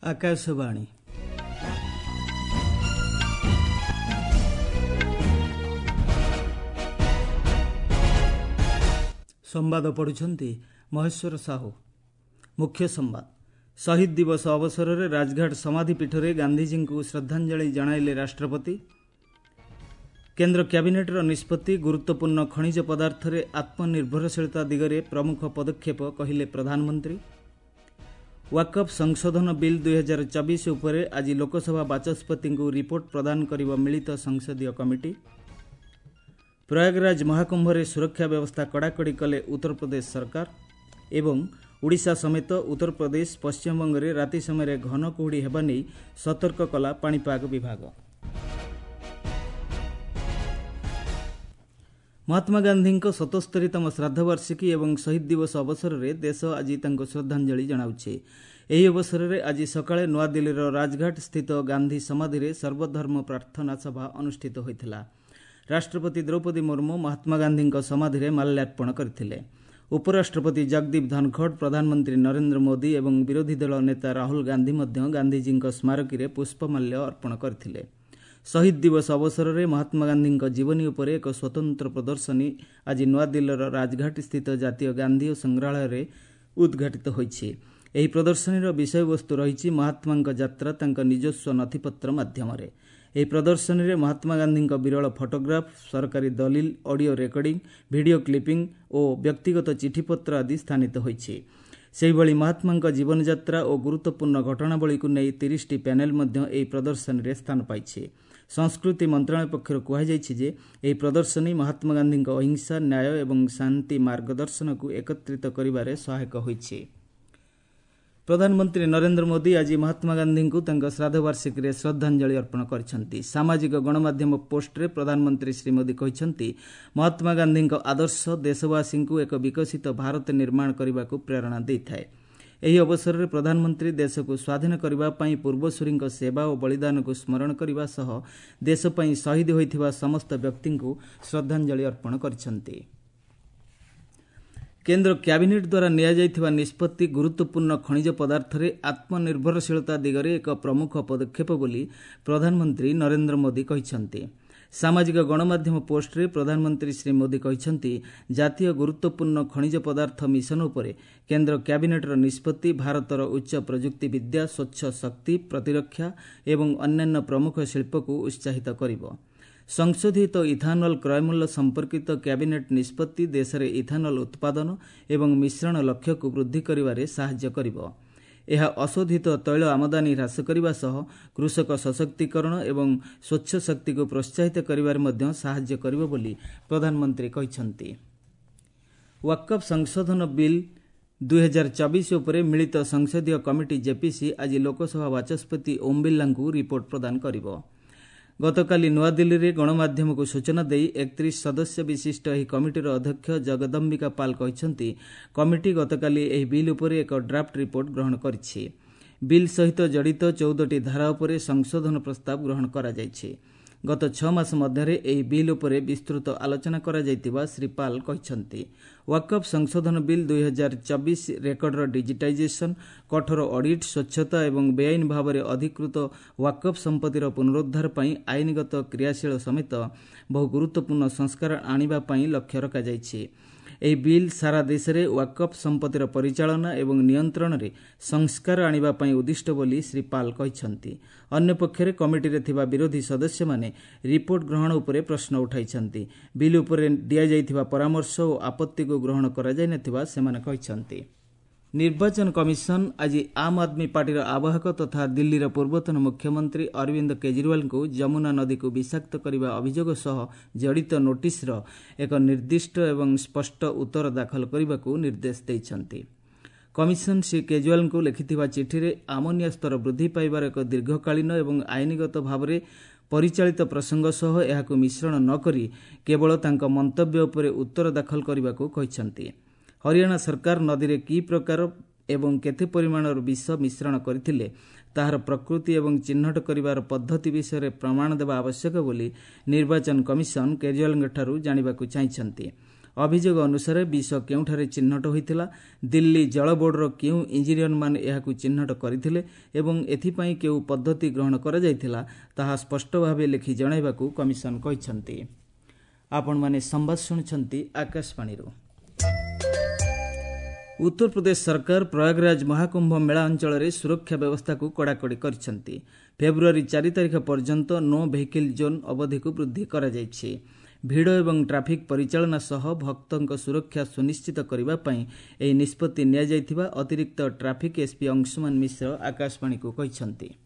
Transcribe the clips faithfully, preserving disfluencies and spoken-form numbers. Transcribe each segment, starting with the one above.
आकाशवाणी संवाद पढ़ुछंती महेश्वर साहू। मुख्य संवाद। शहीद दिवस अवसर में राजघाट समाधिपीठ में गांधीजी को श्रद्धांजलि जणाइले राष्ट्रपति। केन्द्र कैबिनेटर निष्पत्ति गुरुत्वपूर्ण खनिज पदार्थ रे आत्मनिर्भरशीलता दिगरे प्रमुख पदक्षेप कहिले प्रधानमंत्री। वाकफ संशोधन बिल दुई हजार चौबीस उपरे आज लोकसभा बाचस्पति को रिपोर्ट प्रदान करिबा मिलित संसदीय कमिटी। प्रयागराज महाकुंभ रे सुरक्षा व्यवस्था कड़ाकड़ी कले उत्तर प्रदेश सरकार एवं ओडिशा समेत उत्तर प्रदेश पश्चिमबंग रे राति समय घन कुहुड़ी हेबा नै सतर्क कला पाणीपाग विभाग। महात्मा गांधी सतस्तरीतम श्राद्धवार्षिकी एवं शहीद दिवस अवसर में देश आज श्रद्धांजलि जनाउछे। एही अवसर में आज सकाळे नूआदिल्लीर राजघाट स्थित गांधी समाधि रे सर्वधर्म प्रार्थना सभा अनुष्ठित होइथिला। राष्ट्रपति द्रौपदी मुर्मू महात्मा गांधी समाधि रे माल्यार्पण करथिले। उपराष्ट्रपति जगदीप धनखड़, प्रधानमंत्री नरेंद्र मोदी एवं विरोधी दल नेता राहुल गांधी मध्य गांधीजी स्मारकी रे पुष्पमाल्य अर्पण करथिले। शहीद दिवस अवसर में महात्मा गांधी जीवनी उपर एक स्वतंत्र प्रदर्शनी आज नूआदिल्लीर राजघाट स्थित जातीय गांधी संग्रहालय रे उद्घाटित होइछि। एही प्रदर्शनीर विषय वस्तु रही महात्मा यात्रा तांका निजस्व नथिपत्र माध्यम। एही प्रदर्शनी रे महात्मा गांधी विरल फोटोग्राफ, सरकारी दलिल, ऑडियो रेकर्डिंग, वीडियो क्लिपिंग और व्यक्तिगत चिठीपत्र आदि स्थानित होइछि। सेहिभଳି महात्मा जीवन यात्रा और गुरुत्वपूर्ण घटनावली को नहीं तीस टी पैनेल मध्य एही प्रदर्शनी रे स्थान पाइछि। संस्कृति मंत्रालय पक्षर कहुଯାଇଛି जे एही प्रदर्शनी महात्मा गांधी अहिंसा, न्याय एवं शांति मार्गदर्शन को एकत्रित करिबारे सहायक होइछि। प्रधानमंत्री नरेंद्र मोदी आज महात्मा गांधी को तांका श्राद्धवार्षिकी रे श्रद्धांजलि अर्पण करिसेंती। सामाजिक गणमाध्यम पोस्ट रे प्रधानमंत्री श्री मोदी कहिसेंती महात्मा गांधी आदर्श देशवासी को एक विकसित भारत निर्माण करने को प्रेरणा देइथाय। एही अवसर में प्रधानमंत्री देश को स्वाधीन करबा पई पूर्वसूरी सेवा और बलिदान को स्मरण करने सह देश पई शहीद होइथिबा समस्त व्यक्ति को श्रद्धांजलि अर्पण करिसेंती। केन्द्र कैबिनेट द्वारा नियाଯାଇଥିବା निष्पत्ति गुरुत्वपूर्ण खनिज पदार्थ रे आत्मनिर्भरशीलता दिगरे एक प्रमुख पदक्षेप बोली प्रधानमंत्री नरेंद्र मोदी कहिसेंती। सामाजिक गणमाध्यम पोस्ट रे प्रधानमंत्री श्री मोदी कहिसेंती जातीय गुरुत्वपूर्ण खनिज पदार्थ मिशन उपरे केन्द्र कैबिनेटर निष्पत्ति भारतर उच्च प्रजुक्ति विद्या, स्वच्छ शक्ति, प्रतिरक्षा एवं अन्यान्य प्रमुख शिल्प को उत्साहित करिबो। संशोधित इथानल क्रयमूल्य संपर्कित कैबिनेट निष्पत्ति देश में इथानल उत्पादन एवं मिश्रण लक्ष्य को वृद्धि करिबारे साहाय्य करिबो। यह अशोधित तैल आमदानी ह्रास करने सह कृषक सशक्तिकरण एवं स्वच्छ शक्ति को प्रोत्साहित करिबारे मध्य साहाय्य करिबो बोली प्रधानमंत्री कहिसेंती। वाकफ संशोधन बिल दुई हजार चौबीस उपरे मिलित संसदीय कमिटी जेपीसी आज लोकसभा बाचस्पति ओम बिर्ला को रिपोर्ट प्रदान करिबो। गतकाली नूआदिल्ली रे गणमाध्यम को सूचना देई इकतीस सदस्य विशिष्ट एही कमिटीर अध्यक्ष जगदम्बिका पाल कहिसेंती कमिटी गतकाली एही बिल उपरे एक ड्राफ्ट रिपोर्ट ग्रहण करिछि। बिल सहित जड़ित चौदह टी धारा उपरे संशोधन प्रस्ताव ग्रहण करा जायछि। गत छह मास मध्य एही बिल उपरे विस्तृत आलोचना करा जायतिबा श्री पाल कहिसेंती। वाकफ संशोधन बिल दुई हजार चौबीस रेकर्डर डिजिटाइजेशन, कठोर ऑडिट, स्वच्छता एवं बेआईन भाव में अधिकृत वाकफ संपत्तिर पुनरुद्धार पई आईनगत क्रियाशील समेत बहु गुरुत्वपूर्ण संस्कार आनिबा पई लक्ष्य रखा जायछि। एही बिल सारा देश में वाकफ संपत्तिर परिचालना एवं नियंत्रण रे संस्कार आनिबा पई उद्दिष्ट बोली श्री पाल कहिसेंती। अन्य पक्षरे कमिटी रे थिबा विरोधी सदस्य माने रिपोर्ट ग्रहण उपरे प्रश्न उठाइछंती। बिल उपरे दिया जाइथिबा परामर्श और आपत्ति को ग्रहण करा जाय नथिबा सेमाने कहिसेंती। निर्वाचन कमिशन आज आम आदमी पार्टी आवाहक तथा दिल्लीर पूर्वतन मुख्यमंत्री अरविंद केजरीवाल को जमुना नदी को विषाक्त करने अभियोग सह जड़ित नोटिस एक निर्दिष्ट एवं स्पष्ट उत्तर दाखल करने को निर्देश देइछंती। कमिशन श्री केजरीवाल को लिखिथिबा चिठी रे आमोनिया स्तर वृद्धि पाइबार एक दीर्घकालीन एवं आईनगत भाव में परिचालित प्रसंग सह एहाकु मिश्रण न करी केवल तांका मंतव्य उपरे उत्तर दाखल करने को कहिसेंती। हरियाणा सरकार नदी रे की प्रकार एवं केते परिमाणर विष मिश्रण करथिले ताहार प्रकृति एवं चिन्हट करिवार पद्धति विषय प्रमाण देवा आवश्यक बोली निर्वाचन कमिशन केजरीवाल ठारू जानिबाकु चाहिछंती। अभियोग अनुसार विष केउठारे चिन्हट होइतिला, दिल्ली जल बोर्डर केउ इंजीनियर माने एहाकु चिन्हट करथिले एवं एथिपई केउ पद्धति ग्रहण करा जायतिला ताहा स्पष्ट भावे लिखि जणाइबाकू कमिशन कहिसंती। आपण माने संवाद सुनछंती आकाशवाणी रो। उत्तर प्रदेश सरकार प्रयागराज महाकुंभ मेला अंचल में सुरक्षा व्यवस्था को कड़ाकड़ी करछंती। फेब्रुआरी चार तारिख पर्यंत नो वेहिकल जोन अवधि को वृद्धि करा जायछि। भिड़ एवं ट्राफिक परिचालना सह भक्तों सुरक्षा सुनिश्चित करने पई एही निष्पत्ति निया जायथिबा अतिरिक्त ट्राफिक एसपी अंशुमान मिश्र आकाशवाणी को कहिसंती।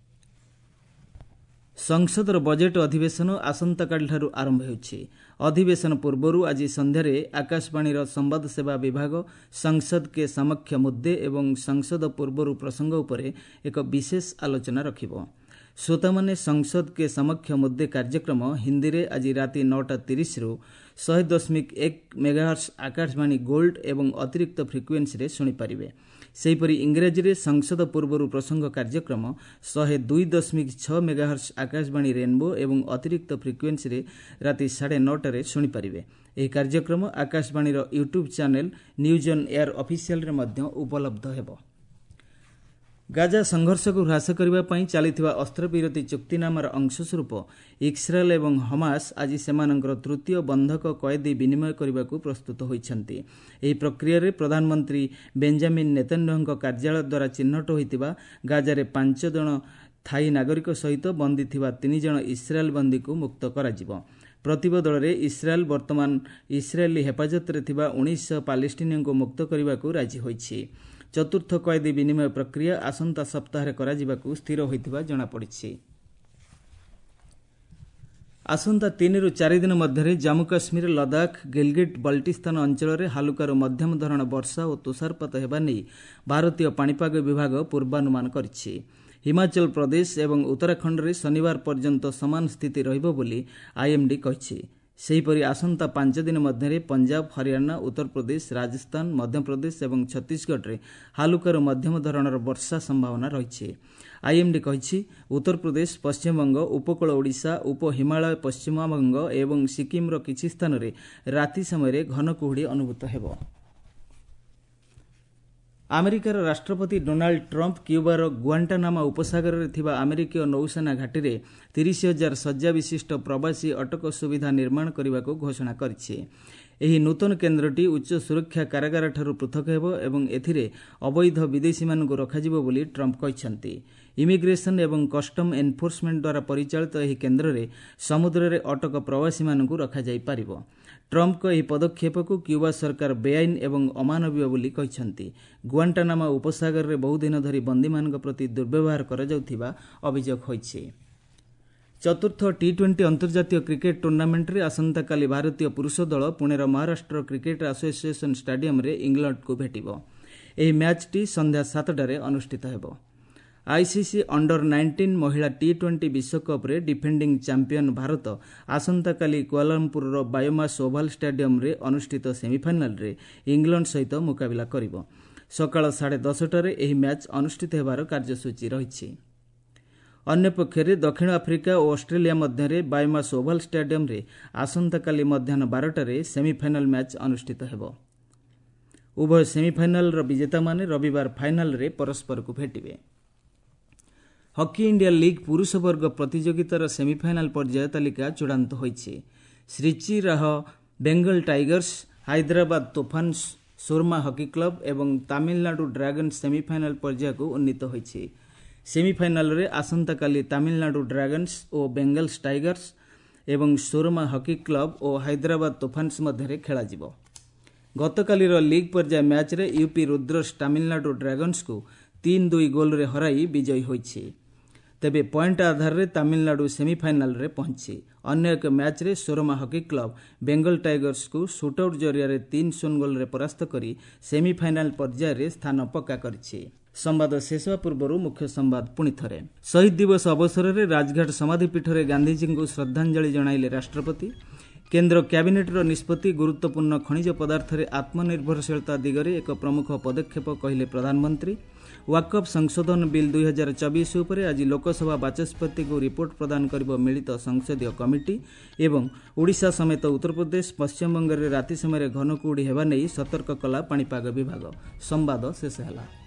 संसदर बजेट अधिवेशन आसंताकालिठारु आरंभ होउछि। अधिवेशन पूर्वरु आज संध्यारे आकाशवाणीर संवाद सेवा विभाग संसद के समक्ष मुद्दे एवं संसद पूर्वरु प्रसंग उपरे एक विशेष आलोचना रखिबो। श्रोता माने संसद के समक्ष मुद्दे कार्यक्रम हिंदी रे आज राति नौटा तीस रु सौ दशमिक एक मेगाहर्ट्ज आकाशवाणी गोल्ड एवं अतिरिक्त फ्रिक्वेन्सी रे सुनि पारिबे। सेहीपरि इंग्राजी रे संसद पूर्वरु प्रसंग कार्यक्रम सौ दुई दशमिक छह मेगाहर्ट्ज आकाशवाणी रेनबो एवं अतिरिक्त फ्रिक्वेन्सी रे राति साढ़े नौटा रे सुनि पारिबे। एही कार्यक्रम आकाशवाणी रो YouTube channel news on air official रे मध्य उपलब्ध हेबो। गाजा संघर्ष को ह्रास करने पर चलता अस्त्रविरति चुक्तिनामार अंशस्वरूप इस्राएल एवं हमास आज सेमानंकर तृतीय बंधक कैदी विनिमय करने को प्रस्तुत होइछंती। एही प्रक्रिया रे प्रधानमंत्री बेंजामिन नेतन्याहूଙ୍କ कार्यालय द्वारा चिन्हट होइतिबा गाजारे पांच जन थाई नागरिक सहित बंदी थिबा तीन जन इस्राएल बंदी को मुक्त कराजिबो। प्रतिबदल रे इस्राएल वर्तमान इस्राएली हेफाजत रे थिबा उन्नीस पालेस्टीनियन को मुक्त करने को राजी होइछि। चतुर्थ कैदी विनिमय प्रक्रिया आसंता सप्ताह करा जिबाकू स्थिर होइतिबा जणा पड़िछि। आसंता तीन रु चार दिन मध्य जम्मू काश्मीर लद्दाख गिलगिट बल्टिस्तान अंचल में हालुकार मध्यम धरण वर्षा और तुषारपात हेबा नहीं भारतीय पाणीपाग विभाग पूर्वानुमान करिछि। हिमाचल प्रदेश एवं उत्तराखंड में शनिवार पर्यंत समान स्थिति रहिबो बोली आईएमडी कहिछि। सेहीपरि आसंता पांच दिन मध्य पंजाब, हरियाणा, उत्तर प्रदेश, राजस्थान, मध्यप्रदेश एवं छत्तीसगढ़ में हालुकार मध्यम धरणर वर्षा संभावना रही। आईएमडी कहिछि उत्तर प्रदेश, पश्चिमबंग, उपकूल ओडिशा, उप हिमालय पश्चिमबंग एवं सिक्किमर किछि स्थान में राति समय घन कुहुड़ी अनुभूत हेबो। अमेरिकार राष्ट्रपति डोनाल्ड ट्रंप क्यूबार गुआंटानामा उपसागर में थिबा अमेरिकीय नौसेना घाटी में तीस हजार शज्या विशिष्ट प्रवासी अटक सुविधा निर्माण करने को घोषणा करिछि। एही नूतन केन्द्रटी उच्च सुरक्षा कारागार ठारू पृथक हेबो एवं एथिरे अवैध विदेशी मानकु रखाजिबो बोली ट्रंप कहिसंती। इमिग्रेशन एवं कस्टम एनफोर्समेंट द्वारा परिचालित एही केन्द्र रे समुद्र रे अटक प्रवासी मानकु रखा जाई पारिबो। ट्रंप को यह पदक्षेप को क्यूबा सरकार बेआईन एवं अमानवीय बोली कहिसंती। गुआंटानामा उपसागर रे बहुदिन धरी बंदी मानक प्रति दुर्व्यवहार करा जाउथिबा अभियोग होइछि। चतुर्थ टी ट्वेंटी अंतर्जातीय क्रिकेट टूर्नामेंट रे आसंता काली भारतीय पुरुष दल पुणेर महाराष्ट्र क्रिकेट एसोसिएशन स्टेडियम रे इंग्लैंड को भेटिबो। एही मैच टी संध्या सातटारे अनुष्ठित हेबो। आईसीसी अंडर नाइंटीन महिला टी ट्वेंटी विश्वकप रे डिफेंडिंग चैंपियन भारत आसंता काली कुआलालंपुर रो बायोमास ओभाल स्टेडियम रे अनुष्ठित सेमीफाइनल रे इंग्लैंड सहित मुकाबिला करिबो। सकाळ साढ़े दसटारे एही मैच अनुष्ठित हेबार कार्यसूची रहिछि। अन्य पक्षरे दक्षिण आफ्रिका और ऑस्ट्रेलिया मध्य बायोमास ओभाल स्टेडियम रे आसंता काली मध्याह्न बारटारे सेमीफाइनल मैच अनुष्ठित हेबो। उभय सेमीफाइनल रो विजेता माने रविवार फाइनल रे परस्पर को भेटिबे। हॉकी इंडिया लीग पुरुष वर्ग प्रतियोगितार सेमीफाइनल पर्याय तालिका चूड़ांत होइछि। श्रीची राह Bengal tigers, Hyderabad Toofan Soorma hockey club एवं तमिलनाडु ड्रैगन्स सेमीफाइनल पर्याय को उन्नीत होइछि। सेमीफाइनल रे आसंता काली तमिलनाडु ड्रैगन्स और बेंगल्स टाइगर्स एवं सुरमा हॉकी क्लब और हैदराबाद तोफान्स मध्य खेला जिवो। गतकालीर लीग पर्याय मैच रे यूपी रुद्रस तमिलनाडु ड्रैगन्स को तीन दुई गोल रे हराई विजयी होइछि। तेबे पॉइंट आधार रे तमिलनाडु सेमीफाइनल रे पहुंची। अन्य एक मैच रे Soorma hockey club Bengal tigers को शूटआउट जरिया रे तीन शून्य गोल रे परास्त करी सेमीफाइनल पर्याय रे स्थान पक्का करछि। संवाद शेष पूर्व मुख्य संवाद पुणी थरे। शहीद दिवस अवसर में राजघाट समाधिपीठ में गांधीजी को श्रद्धांजलि जणाइले राष्ट्रपति। केन्द्र कैबिनेटर निष्पत्ति गुरुत्वपूर्ण खनिज पदार्थ रे आत्मनिर्भरशीलता दिगरे एक प्रमुख पदक्षेप कहिले प्रधानमंत्री। वाकफ संशोधन बिल दुई हजार चौबीस उपरे आज लोकसभा बाचस्पति को रिपोर्ट प्रदान करिब मिलित संसदीय कमिटी एवं ओडिशा समेत उत्तर प्रदेश पश्चिमबंग में राति समय घनकुहुड़ी हेबा नेई सतर्क कला पाणीपाग विभाग। संवाद शेष ହେଲା।